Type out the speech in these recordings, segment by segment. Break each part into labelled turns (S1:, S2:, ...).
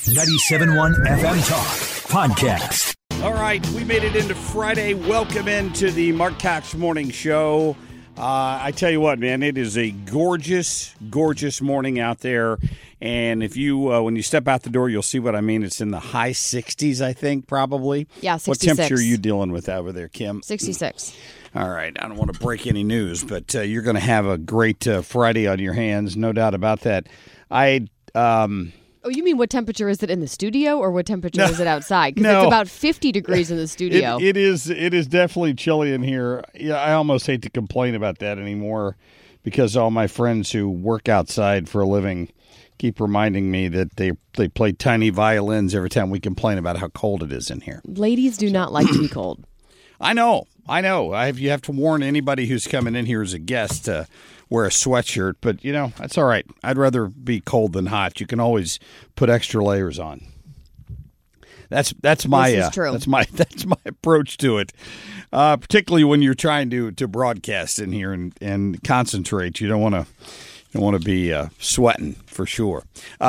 S1: 97.1 FM Talk Podcast.
S2: All right, we made it into Friday. Welcome into the Mark Cox Morning Show. I tell you what, man, it is a gorgeous, gorgeous morning out there. And if you, when you step out the door, you'll see what I mean. It's in the high 60s, I think, probably.
S3: Yeah, 66.
S2: What temperature are you dealing with over there, Kim?
S3: 66.
S2: All right, I don't want to break any news, but you're going to have a great Friday on your hands, no doubt about that.
S3: Oh, you mean what temperature is it in the studio, or what temperature is it outside? Because
S2: No.
S3: it's about 50 degrees in the studio.
S2: It is definitely chilly in here. Yeah, I almost hate to complain about that anymore because all my friends who work outside for a living keep reminding me that they play tiny violins every time we complain about how cold it is in here.
S3: Ladies do not like to be cold.
S2: I know. You have to warn anybody who's coming in here as a guest to wear a sweatshirt, but that's all right. I'd rather be cold than hot. You can always put extra layers on. That's my
S3: This is true.
S2: that's my approach to it. Particularly when you're trying to broadcast in here and concentrate. You don't want to be sweating for sure.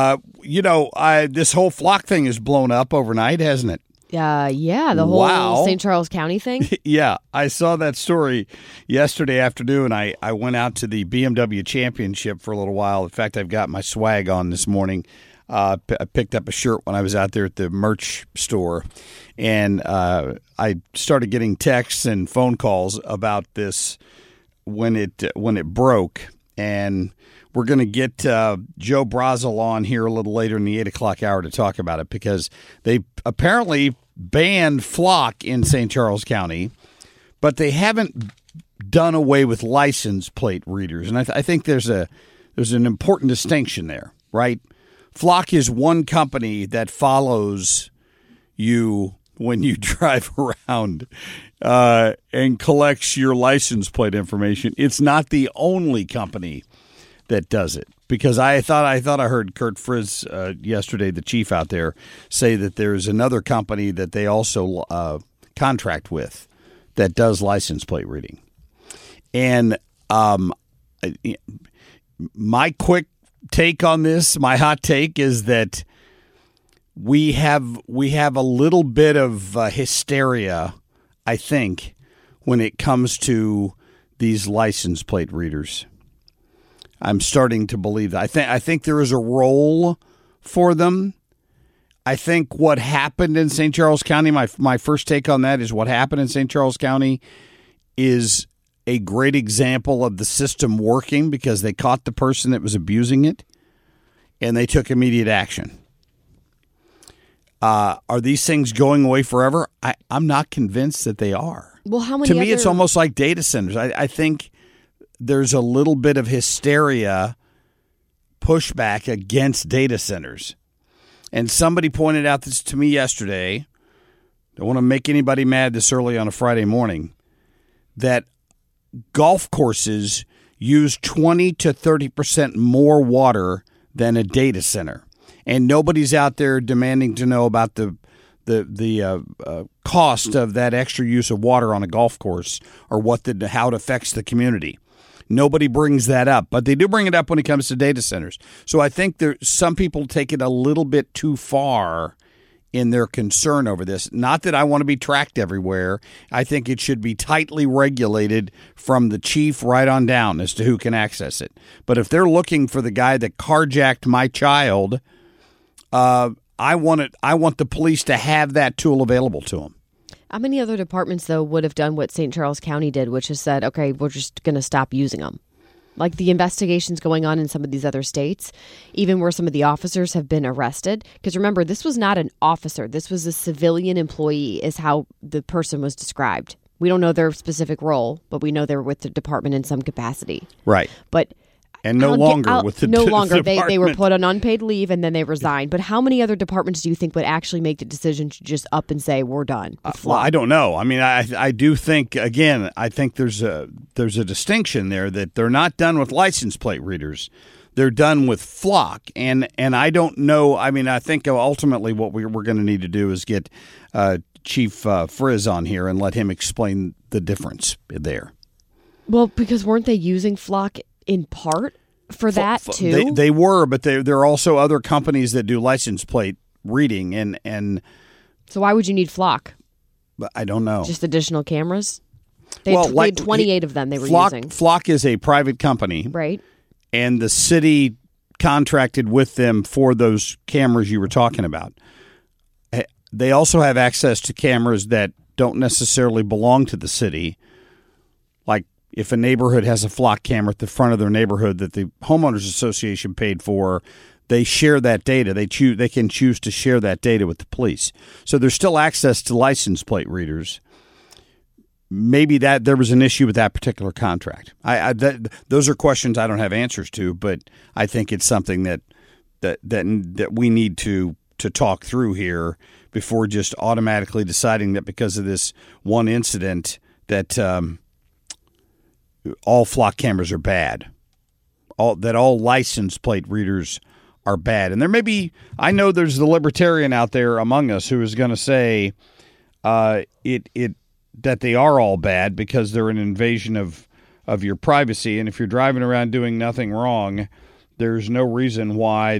S2: This whole flock thing has blown up overnight, hasn't it?
S3: Yeah, the whole
S2: Wow.
S3: St. Charles County thing.
S2: Yeah, I saw that story yesterday afternoon. I went out to the BMW Championship for a little while. In fact, I've got my swag on this morning. I picked up a shirt when I was out there at the merch store, and I started getting texts and phone calls about this when it broke. And we're going to get Joe Brazel on here a little later in the 8 o'clock hour to talk about it because they apparently banned flock in St. Charles County, but they haven't done away with license plate readers. And I think there's an important distinction there, right? Flock is one company that follows you when you drive around and collects your license plate information. It's not the only company that does it, because I thought I heard Kurt Frizz yesterday, the chief out there, say that there's another company that they also contract with that does license plate reading. And my quick take on this, my hot take, is that we have a little bit of hysteria, I think, when it comes to these license plate readers. I'm starting to believe that. I think there is a role for them. I think what happened in St. Charles County, my first take on that is what happened in St. Charles County is a great example of the system working because they caught the person that was abusing it and they took immediate action. Are these things going away forever? I'm not convinced that they are.
S3: Well, how many?
S2: To me, it's almost like data centers. I think there's a little bit of hysteria pushback against data centers. And somebody pointed out this to me yesterday. Don't want to make anybody mad this early on a Friday morning, that golf courses use 20 to 30% more water than a data center. And nobody's out there demanding to know about the cost of that extra use of water on a golf course or how it affects the community. Nobody brings that up, but they do bring it up when it comes to data centers. So I think some people take it a little bit too far in their concern over this. Not that I want to be tracked everywhere. I think it should be tightly regulated from the chief right on down as to who can access it. But if they're looking for the guy that carjacked my child, I want the police to have that tool available to them.
S3: How many other departments, though, would have done what St. Charles County did, which is said, okay, we're just going to stop using them? Like the investigations going on in some of these other states, even where some of the officers have been arrested. Because remember, this was not an officer. This was a civilian employee is how the person was described. We don't know their specific role, but we know they were with the department in some capacity.
S2: Right.
S3: But
S2: And no longer with the
S3: no longer.
S2: department.
S3: They were put on unpaid leave and then they resigned. But how many other departments do you think would actually make the decision to just up and say we're done?
S2: Well, I don't know. I mean, I do think, again, I think there's a distinction there that they're not done with license plate readers. They're done with flock, and I don't know. I mean, I think ultimately what we're going to need to do is get Chief Frizz on here and let him explain the difference there.
S3: Well, because weren't they using flock in part for that too?
S2: They were, but there are also other companies that do license plate reading. And
S3: So why would you need Flock?
S2: I don't know.
S3: Just additional cameras? They had 28 of them they were using.
S2: Flock is a private company.
S3: Right.
S2: And the city contracted with them for those cameras you were talking about. They also have access to cameras that don't necessarily belong to the city. Like if a neighborhood has a Flock camera at the front of their neighborhood that the homeowners association paid for, they share that data. They can choose to share that data with the police. So there's still access to license plate readers. Maybe that there was an issue with that particular contract. Those are questions I don't have answers to, but I think it's something that we need to talk through here before just automatically deciding that because of this one incident that all Flock cameras are bad. All license plate readers are bad. And there may be, I know there's the libertarian out there among us who is going to say that they are all bad because they're an invasion of your privacy. And if you're driving around doing nothing wrong, there's no reason why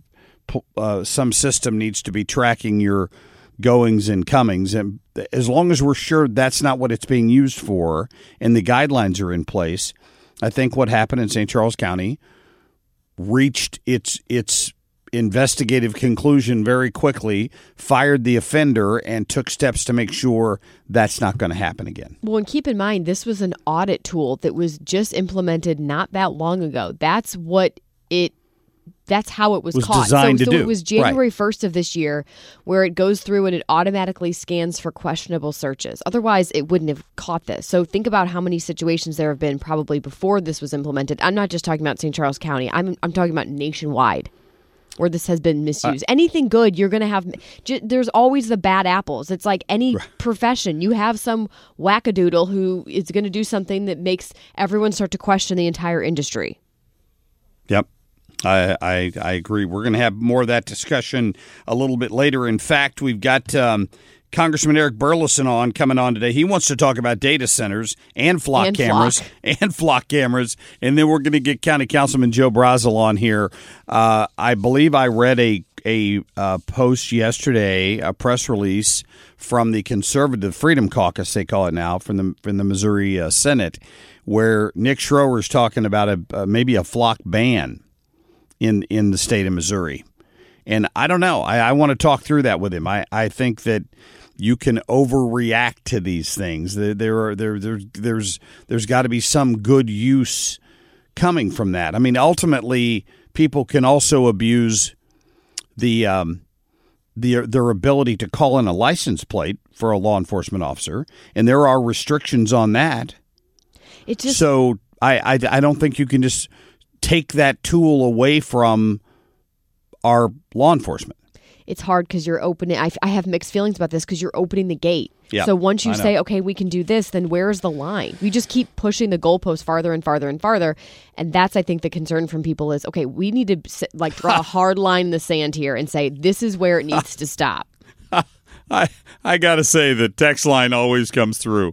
S2: some system needs to be tracking your goings and comings. And as long as we're sure that's not what it's being used for and the guidelines are in place, I think what happened in St. Charles County reached its investigative conclusion very quickly, fired the offender, and took steps to make sure that's not going to happen again.
S3: Well, and keep in mind, this was an audit tool that was just implemented not that long ago. That's how it was caught.
S2: Designed to do.
S3: It was January 1st of this year where it goes through and it automatically scans for questionable searches. Otherwise, it wouldn't have caught this. So think about how many situations there have been probably before this was implemented. I'm not just talking about St. Charles County. I'm talking about nationwide where this has been misused. Anything good, you're going to have... There's always the bad apples. It's like any profession. You have some wackadoodle who is going to do something that makes everyone start to question the entire industry.
S2: Yep. I agree. We're going to have more of that discussion a little bit later. In fact, we've got Congressman Eric Burleson coming on today. He wants to talk about data centers and Flock cameras. And then we're going to get County Councilman Joe Brazel on here. I believe I read a post yesterday, a press release from the Conservative Freedom Caucus, they call it now, from the Missouri Senate, where Nick Schroer's talking about maybe a Flock ban in the state of Missouri. And I don't know. I want to talk through that with him. I think that you can overreact to these things. There's got to be some good use coming from that. I mean, ultimately, people can also abuse their ability to call in a license plate for a law enforcement officer, and there are restrictions on that. So I don't think you can just take that tool away from our law enforcement.
S3: It's hard because you're opening. I have mixed feelings about this because you're opening the gate.
S2: Yep,
S3: so once you say, okay, we can do this, then where's the line? We just keep pushing the goalpost farther and farther and farther. And that's, I think, the concern from people is, okay, we need to draw a hard line in the sand here and say, this is where it needs to stop.
S2: I got to say, the text line always comes through.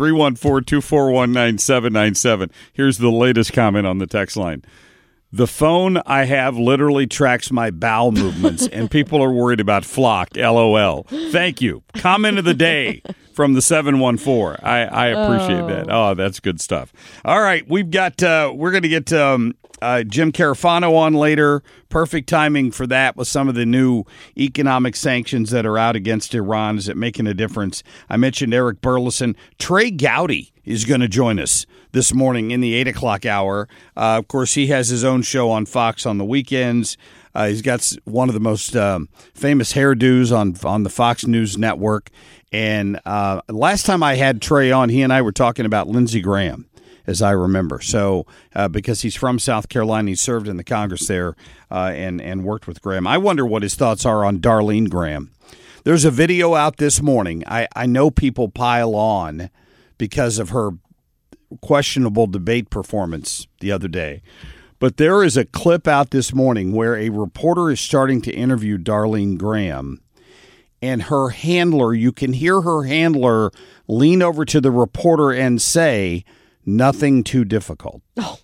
S2: 314-241-9797. Here's the latest comment on the text line. The phone I have literally tracks my bowel movements, and people are worried about Flock. LOL. Thank you. Comment of the day from the 714. I appreciate that. Oh, that's good stuff. All right, we're going to get Jim Carafano on later. Perfect timing for that with some of the new economic sanctions that are out against Iran. Is it making a difference? I mentioned Eric Burleson. Trey Gowdy is going to join us this morning in the 8 o'clock hour. Of course, he has his own show on Fox on the weekends. He's got one of the most famous hairdos on the Fox News Network. And last time I had Trey on, he and I were talking about Lindsey Graham, as I remember. So because he's from South Carolina, he served in the Congress there and worked with Graham. I wonder what his thoughts are on Darlene Graham. There's a video out this morning. I know people pile on because of her questionable debate performance the other day. But there is a clip out this morning where a reporter is starting to interview Darlene Graham, and her handler, you can hear her handler lean over to the reporter and say, "Nothing too difficult."
S3: Oh.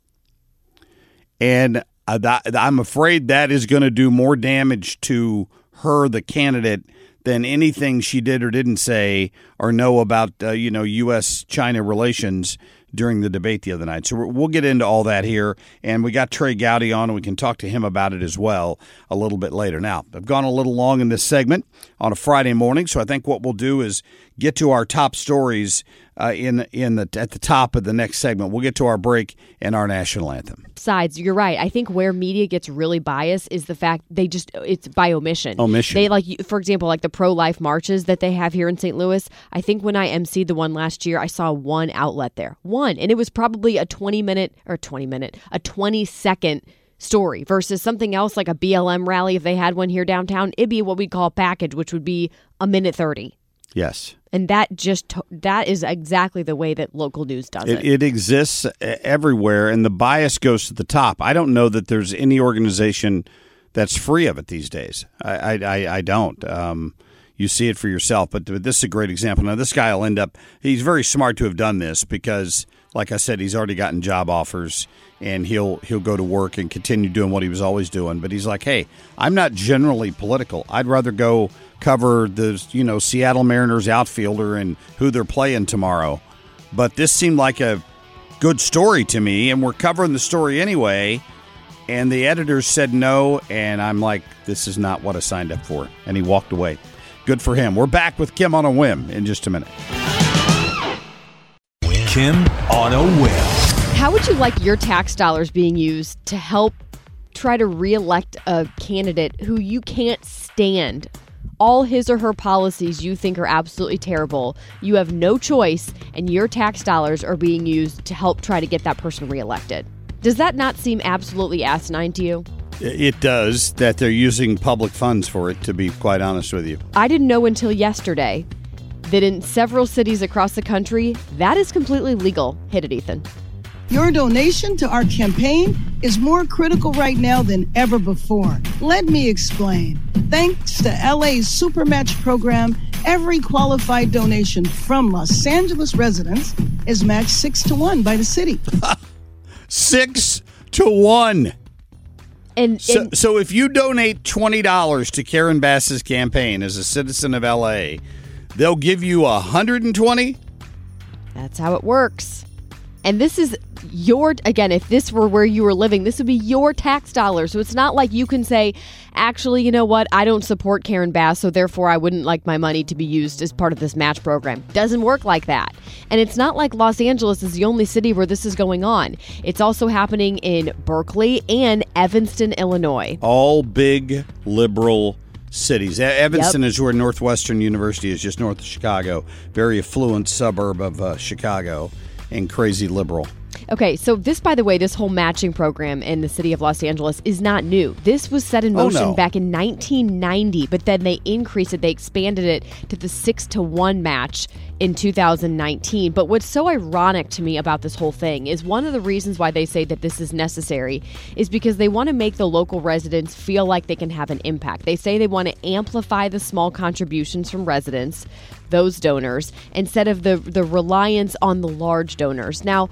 S2: And I'm afraid that is going to do more damage to her the candidate than anything she did or didn't say or know about, U.S.-China relations during the debate the other night. So we'll get into all that here. And we got Trey Gowdy on, and we can talk to him about it as well a little bit later. Now, I've gone a little long in this segment on a Friday morning, so I think what we'll do is get to our top stories at the top of the next segment. We'll get to our break and our national anthem.
S3: Besides, you're right. I think where media gets really biased is the fact it's by omission.
S2: Omission.
S3: They for example, like the pro-life marches that they have here in St. Louis. I think when I emceed the one last year, I saw one outlet there. One. And it was probably a 20-second story versus something else like a BLM rally. If they had one here downtown, it'd be what we call a package, which would be a minute 30.
S2: Yes.
S3: And that is exactly the way that local news does it.
S2: It exists everywhere, and the bias goes to the top. I don't know that there's any organization that's free of it these days. I don't. You see it for yourself, but this is a great example. Now, this guy will end up – he's very smart to have done this because, like I said, he's already gotten job offers, and he'll go to work and continue doing what he was always doing. But he's like, hey, I'm not generally political. I'd rather go – cover the Seattle Mariners outfielder and who they're playing tomorrow. But this seemed like a good story to me, and we're covering the story anyway. And the editors said no, and I'm like, this is not what I signed up for. And he walked away. Good for him. We're back with Kim on a Whim in just a minute.
S1: Kim on a Whim.
S3: How would you like your tax dollars being used to help try to reelect a candidate who you can't stand? All his or her policies you think are absolutely terrible. You have no choice, and your tax dollars are being used to help try to get that person reelected. Does that not seem absolutely asinine to you?
S2: It does, that they're using public funds for it, to be quite honest with you.
S3: I didn't know until yesterday that in several cities across the country, that is completely legal. Hit it, Ethan.
S4: Your donation to our campaign is more critical right now than ever before. Let me explain. Thanks to LA's Supermatch program, every qualified donation from Los Angeles residents is matched 6-1 by the city.
S2: 6-1. So if you donate $20 to Karen Bass's campaign as a citizen of LA, they'll give you $120?
S3: That's how it works. And this is again, if this were where you were living, this would be your tax dollars. So it's not like you can say, actually, you know what? I don't support Karen Bass, so therefore I wouldn't like my money to be used as part of this match program. Doesn't work like that. And it's not like Los Angeles is the only city where this is going on. It's also happening in Berkeley and Evanston, Illinois.
S2: All big liberal cities. Evanston is where Northwestern University is, just north of Chicago. Very affluent suburb of Chicago. And crazy liberal.
S3: Okay, so this, by the way, this whole matching program in the city of Los Angeles is not new. This was set in motion back in 1990, but then they increased it. They expanded it to the 6-1 match in 2019. But what's so ironic to me about this whole thing is one of the reasons why they say that this is necessary is because they want to make the local residents feel like they can have an impact. They say they want to amplify the small contributions from residents, those donors, instead of the reliance on the large donors. Now,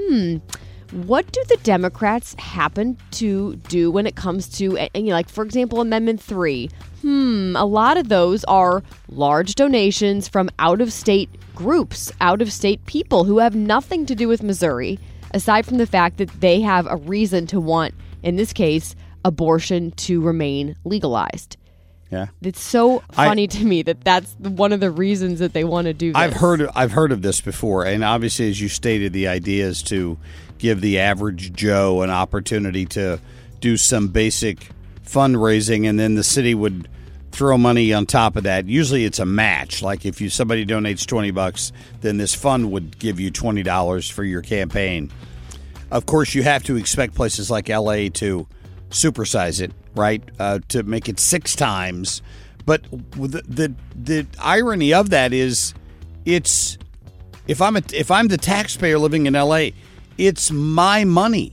S3: what do the Democrats happen to do when it comes to, like, for example, Amendment 3? A lot of those are large donations from out-of-state groups, out-of-state people who have nothing to do with Missouri, aside from the fact that they have a reason to want, in this case, abortion to remain legalized.
S2: Yeah,
S3: it's so funny to me that that's one of the reasons that they want to do this.
S2: I've heard of this before, and obviously, as you stated, the idea is to give the average Joe an opportunity to do some basic fundraising, and then the city would throw money on top of that. Usually, it's a match. Like if somebody donates $20, then this fund would give you $20 for your campaign. Of course, you have to expect places like LA to supersize it, right? To make it 6 times. But the irony of that is, it's if I'm the taxpayer living in LA, it's my money.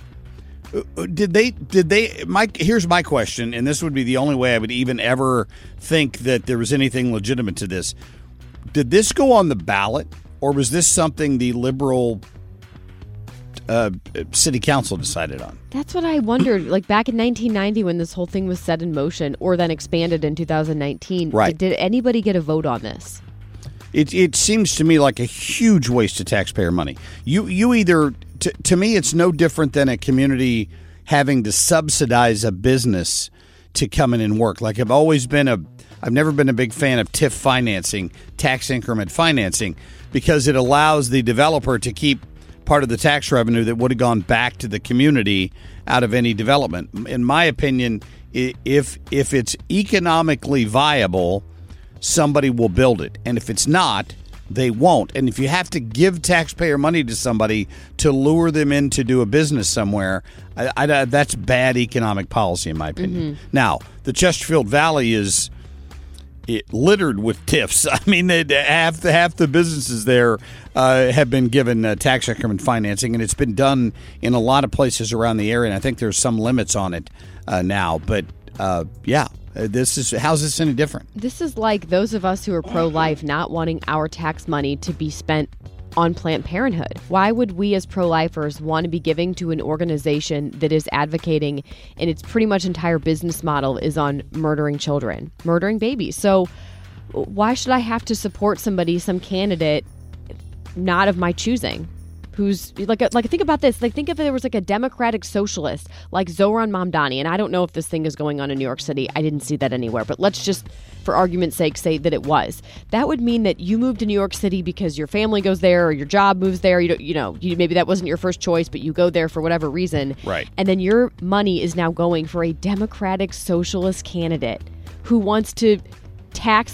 S2: Here's my question, and this would be the only way I would even ever think that there was anything legitimate to this. Did this go on the ballot, or was this something the liberal city council decided on.
S3: That's what I wondered. Like back in 1990 when this whole thing was set in motion or then expanded in 2019,
S2: right.
S3: Did anybody get a vote on this?
S2: It seems to me like a huge waste of taxpayer money. You either, to me, it's no different than a community having to subsidize a business to come in and work. Like I've never been a big fan of TIF financing, tax increment financing, because it allows the developer to keep part of the tax revenue that would have gone back to the community out of any development. In my opinion, if it's economically viable, somebody will build it. And if it's not, they won't. And if you have to give taxpayer money to somebody to lure them in to do a business somewhere, that's bad economic policy, in my opinion. Mm-hmm. Now, the Chesterfield Valley is littered with TIFs. I mean, half the businesses there have been given tax increment financing, and it's been done in a lot of places around the area. And I think there's some limits on it now. But, yeah. How's this any different?
S3: This is like those of us who are pro-life not wanting our tax money to be spent on Planned Parenthood. Why would we as pro-lifers want to be giving to an organization that is advocating, and its pretty much entire business model is on murdering children, murdering babies? So why should I have to support somebody, some candidate, not of my choosing? Who's like think about this. Like, think if there was like a Democratic socialist like Zohran Mamdani, and I don't know if this thing is going on in New York City. I didn't see that anywhere, but let's just, for argument's sake, say that it was. That would mean that you moved to New York City because your family goes there or your job moves there. Maybe that wasn't your first choice, but you go there for whatever reason.
S2: Right.
S3: And then your money is now going for a Democratic socialist candidate who wants to tax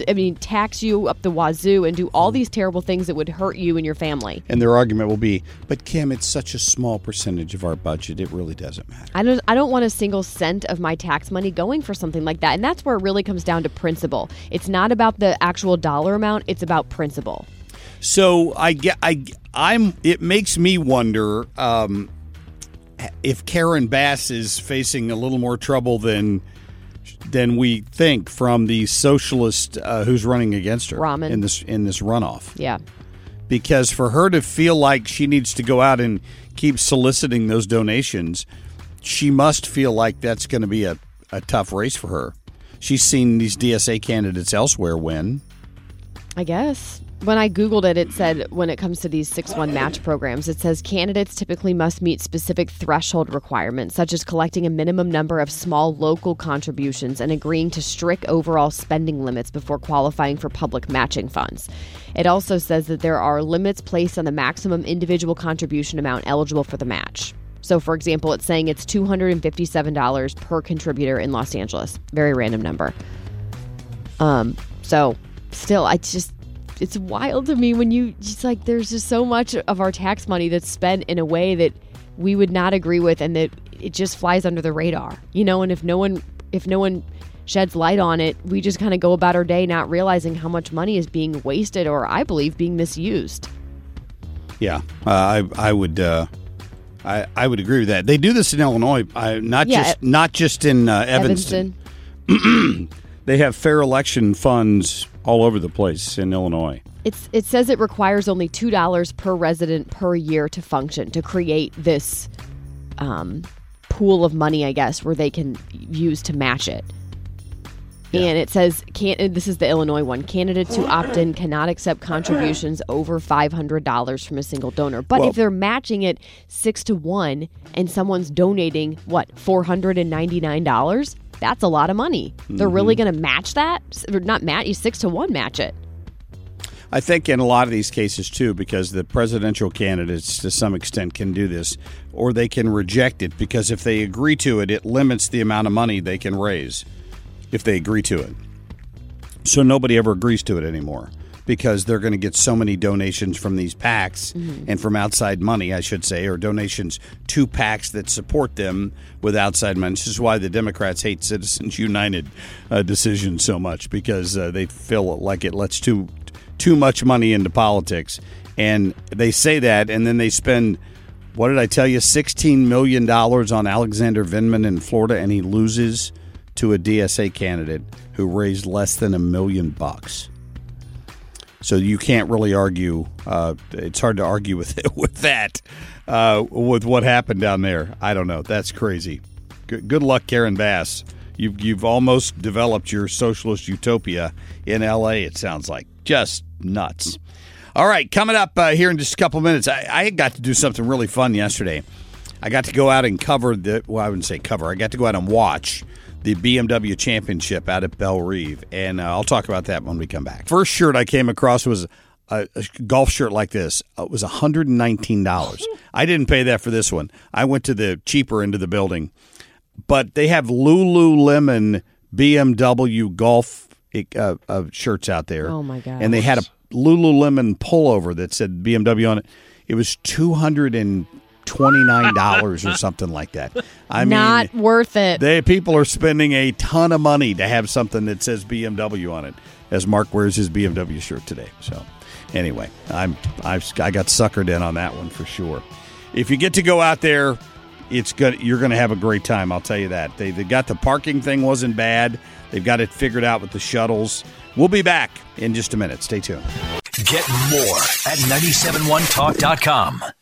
S3: you up the wazoo and do all these terrible things that would hurt you and your family.
S2: And their argument will be, but Kim, it's such a small percentage of our budget, it really doesn't matter.
S3: I don't want a single cent of my tax money going for something like that. And that's where it really comes down to principle. It's not about the actual dollar amount, it's about principle.
S2: So it makes me wonder if Karen Bass is facing a little more trouble than we think from the socialist who's running against her
S3: Rahman.
S2: in this runoff.
S3: Yeah.
S2: Because for her to feel like she needs to go out and keep soliciting those donations, she must feel like that's going to be a tough race for her. She's seen these DSA candidates elsewhere win.
S3: I guess. When I Googled it, it said when it comes to these 6-1 match programs, it says candidates typically must meet specific threshold requirements, such as collecting a minimum number of small local contributions and agreeing to strict overall spending limits before qualifying for public matching funds. It also says that there are limits placed on the maximum individual contribution amount eligible for the match. So, for example, it's saying it's $257 per contributor in Los Angeles. Very random number. So, still, it's wild to me when it's like there's just so much of our tax money that's spent in a way that we would not agree with, and that it just flies under the radar, and if no one sheds light on it, we just kind of go about our day not realizing how much money is being wasted, or I believe being misused.
S2: Yeah, I would agree with that. They do this in Illinois, not just in Evanston. They have fair election funds all over the place in Illinois.
S3: It says it requires only $2 per resident per year to function, to create this pool of money, I guess, where they can use to match it. Yeah. And it says, this is the Illinois one, candidates who opt in cannot accept contributions over $500 from a single donor. But if they're matching it 6-1 and someone's donating, $499? That's a lot of money. They're really going to match that? Or not match, you 6-1 match it.
S2: I think in a lot of these cases, too, because the presidential candidates, to some extent, can do this, or they can reject it, because if they agree to it, it limits the amount of money they can raise if they agree to it. So nobody ever agrees to it anymore, because they're going to get so many donations from these PACs and from outside money, I should say, or donations to PACs that support them with outside money. This is why the Democrats hate Citizens United decision so much, because they feel like it lets too much money into politics. And they say that, and then they spend, what did I tell you, $16 million on Alexander Vindman in Florida, and he loses to a DSA candidate who raised less than $1 million. So you can't really argue. It's hard to argue with that, with what happened down there. I don't know. That's crazy. Good luck, Karen Bass. You've almost developed your socialist utopia in L.A., it sounds like. Just nuts. All right, coming up here in just a couple minutes, I got to do something really fun yesterday. I got to go out and cover I wouldn't say cover. I got to go out and watch the BMW Championship out at Belle Reve, and I'll talk about that when we come back. First shirt I came across was a golf shirt like this. It was $119. I didn't pay that for this one. I went to the cheaper end of the building. But they have Lululemon BMW golf shirts out there.
S3: Oh, my gosh.
S2: And they had a Lululemon pullover that said BMW on it. It was $229 or something like that. I mean,
S3: not worth it.
S2: People are spending a ton of money to have something that says BMW on it, as Mark wears his BMW shirt today. So anyway, I got suckered in on that one for sure. If you get to go out there, it's good. You're going to have a great time, I'll tell you that. They got the parking thing wasn't bad. They've got it figured out with the shuttles. We'll be back in just a minute. Stay tuned.
S1: Get more at 971talk.com.